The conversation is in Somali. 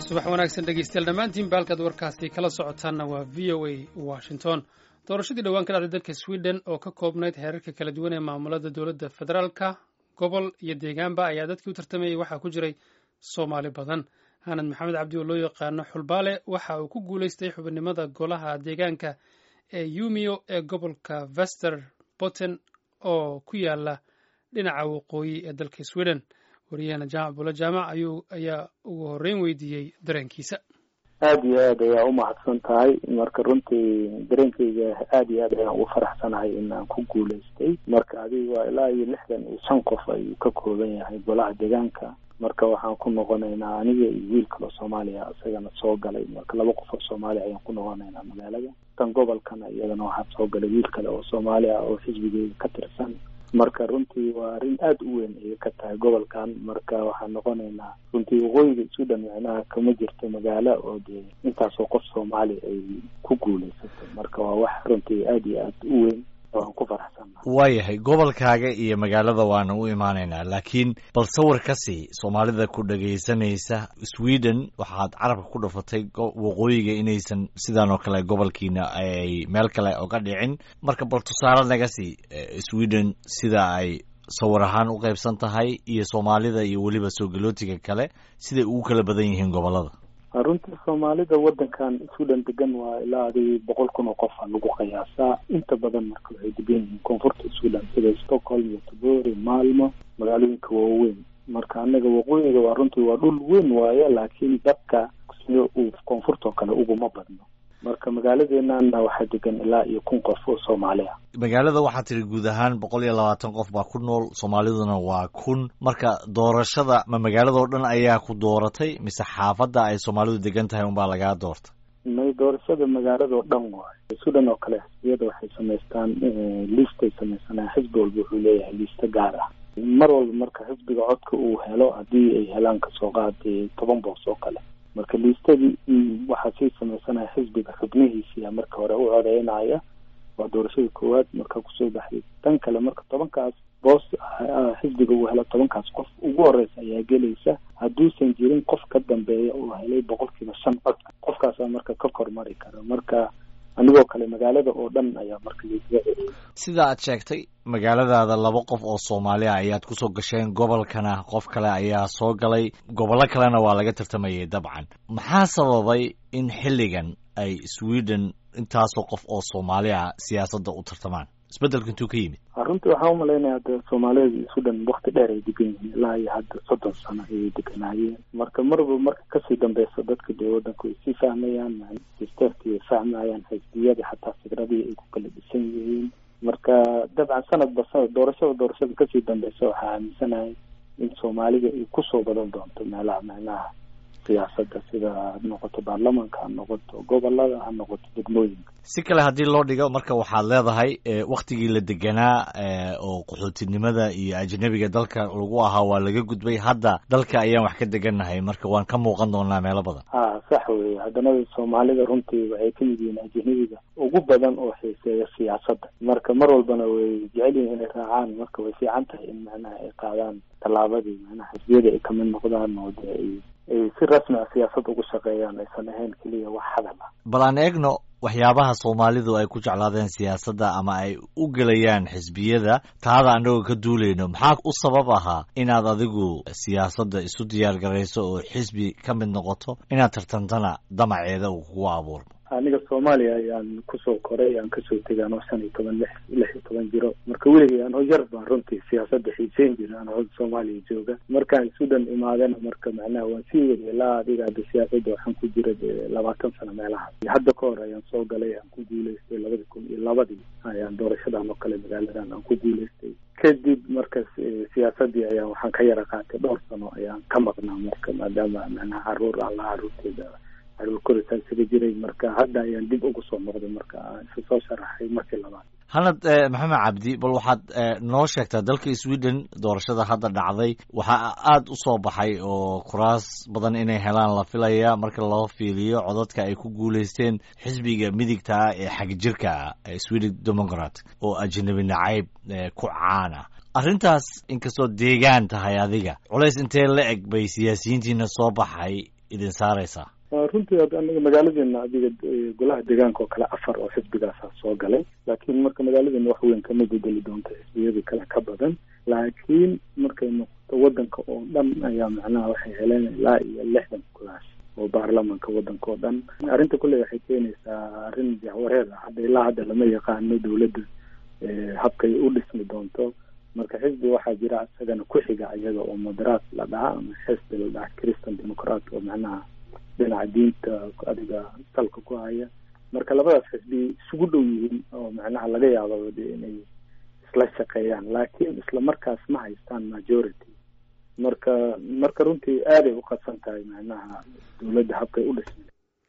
subax wanaagsan dhegeystayaal dhammaantiin baalkaad warkaasi kala socotaanna waa v o a washington doorashadii dhowaan ka dhacday dalka sweden oo ka koobnayd heerarka kala duwan ee maamulada dowladda federaalka gobol iyo deegaanba ayaa dadkii u tartamayay waxaa ku jiray soomaali badan aanad maxamed cabdi oo loo yaqaano xulbaale waxa uu ku guulaystay xubinimada golaha deegaanka ee yumio ee gobolka vesterbotten oo ku yaala dhinaca waqooyi ee dalka sweden wariyahana jaamac bula jaamac ayaa ugu horreyn weydiiyey dareenkiisa aada iyo aad ayaa umahadsan tahay marka runtii dareenkayga aada iyo aad ayaan ugu faraxsanahay inaan ku guulaystay marka adiga waa ilaa iyo 65 qof ayuu ka kooban yahay golaha deegaanka marka waxaan ku noqonaynaa aniga iyo wiil kaloo soomaaliya isagana soo galay marka 2 qof oo soomaali ayaan ku noqonaynaa magaalada tan gobolkana iyadana waxaa soo galay wiil kale oo soomaali ah oo xisbigeyga ka tirsan marka runtii waa arrin aada u weyn ayay ka tahay gobolkan marka waxaan noqonaynaa runtii waqooyiga Sweden macnaha kama jirto magaalo oo dee intaasoo qof soomaali ay ku guulaysatay marka waa wax runtii aada iyo aada u weyn waan ku faraxsanahay. waayahay gobolkaaga iyo magaalada waana u imaanaynaa laakiin bal sawir ka sii soomaalida ku dhagaysanaysa Sweden waxaad carabka ku dhafatay waqooyiga inaysan sidaan oo kale gobolkiina ay meel kale uga dhicin marka bal tusaale naga sii Sweden sida ay sawir ahaan u qaybsan tahay iyo soomaalida iyo weliba soo galootiga kale siday ugu kala badan yihiin gobolada. runtii soomaalida wadankan Sweden degan waa ilaa 100,000 oo qof lagu qiyaasaa inta badan marka waxay degan yihiin koonfurta Sweden sida Stockholm, Göteborg, Malmö magaalooyinka waaweyn marka anaga waqooyiga waa runtii waa dhul weyn waaye laakiin dadka sida uu koonfurta kale uguma badno marka magaaladeena waxaa degan ilaa iyo 1,000 qof oo Soomaali ah. magaalada waxaa tiri guud ahaan 120 qof baa ku nool soomaaliduna waa 1,000 marka doorashada ma magaalada oo dhan ayaa ku dooratay mise xaafadda ay soomaalidu degan tahay unbaa lagaa doortay? doorashada magaalada oo dhan waaye Sweden oo kale xisbiyada waxay samaystaan listay samaysanaa xisbi walba wuxuu leeyahay lista gaar ah mar walba marka xisbiga codka uu helo haddii ay helaan kasoo qaatay 10 boos oo kale marka listadii waxaa sii samaysanaya xisbiga xubnihiisa marka hore u codeynaya waa doorashada koowaad marka kusoo baxday tan kale marka 10kaas boos xisbiga uu helo 10kaas qof ugu horeysa ayaa gelaysa hadduusan jirin qof ka dambeeya oo helay 5% codka qofkaas marka ka kormari kara marka anigoo kale magaalada oo dhan ayaa marka liiska sida aad sheegtay magaaladaada 2 qof oo Soomaali ah ayaad ku soo gasheen gobolkana qof kale ayaa soo galay gobollo kalena waa laga tartamayay dabcan maxaa sababay in xilligan ay Sweden intaasoo qof oo Soomaali ah siyaasadda u tartamaan isbeddelka intuu ka yimid? runtii waxaan u malaynayaa Soomaalida Sweden waqti dheer ay degan yihiin ilaa iyo hadda 30 sano ay deganaayeen marka marka kasii dambeysa dadka wadanku ay sii fahmayaan sisteemkii ay fahmayaan xisbiyada xataa fikradii ay ku kala dhisan yihiin marka dabcan sanadba sanad doorashada kasii dambeysa waxaa aaminsanahay in Soomaalida ay kusoo badan doonto meelaha macnaha siyaasadda sida noqoto baarlamaanka noqoto gobolada noqoto degmooyinka. si kale haddii loo dhigo marka waxaad leedahay waqtigii la deganaa oo qaxootinimada iyo ajnabiga dalka lagu ahaa waa laga gudbay hadda dalka ayaan wax ka degannahay marka waan ka muuqan doonaa meelo badan. sax weeye haddana Soomaalida runtii waxay ka mid yihiin ajnabiga ugu badan oo xiiseeya siyaasadda marka mar walbana way jecel yihiin inay raacaan marka way fiican tahay in macnaha ay qaadaan tallaabadii macnaha xisbiyada ay kamid noqdaan oo ay si rasmi ah siyaasadda ugu shaqeeyaan aysan ahayn keliya wax hadal ah. bal aan eegno waxyaabaha Soomaalidu ay ku jeclaadeen siyaasadda ama ay u gelayaan xisbiyada taada anagoo ka duulayno maxaa u sabab ahaa inaad adigu siyaasadda isu diyaar garayso oo xisbi ka mid noqoto inaad tartantana damaceeda uu kugu abuurmo? aniga Soomaaliya ayaan kusoo koray aan kasoo tegay anoo 16 jiro marka weligay anoo yar baan runtii siyaasadda xiiseyn jiray anoo Soomaaliya jooga markaan Sweden imaadana marka macnaha waan sii waday ilaa adiga hadda siyaasadda waxaan ku jiray 20 sano meelahaas hadda ka hor ayaan soo galay aan ku guulaystay 2002 ayaan doorashadan oo kale magaaladan aan ku guulaystay kadib marka siyaasaddii ayaan waxaan ka yara qaatay 2 sano ayaan ka maqnaa marka maadaama macnaha caruurteeda koritaan sida jiray marka hadda ayaan dib ugu soo noqday marka aan soo sharaxay markii labaad. Hanad Maxamed Cabdi bal waxaad noo sheegtaa dalka Sweden doorashada hadda dhacday waxaa aad u soo baxay oo kuraas badan inay helaan la filaya marka loo fiiliyo codadka ay ku guuleysteen xisbiga midigta ah ee xagjirka Sweden Democrat oo ajnabi nacayb ku caana arrintaas inkastoo deegaan tahay adiga culays intee la eg bay siyaasiyiintiina soo baxay idin saaraysaa? runtii anaga magaaladeena adiga golaha deegaanka oo kale 4 oo xisbigaasa soo galay, laakiin marka magaaladeena wax weyn kama bedeli doonto xisbiyadii kale ka badan. laakiin markay noqoto wadanka oo dhan ayaa macnaha waxay heleen ilaa iyo 60 kuraas oo baarlamaanka wadanka oo dhan. arrinta kule waxay keenaysaa arrin jahwareer ah. ilaa hadda lama yaqaano dawladda habkay u dhismi doonto. marka xisbi waxaa jira isagana ku xiga iyaga oo moderaat la dhaha ama xisbi la dhaha Christian Democrat oo macnaha dhinaca diinta adiga salka ku haya. marka labadaas xisbi isugu dhow yihiin oo macnaha laga yaabo inay isla shaqeeyaan, laakiin isla markaas ma haystaan majority. marka runtii aaday u qadsan tahay macnaha dawladda habkay u dhismi.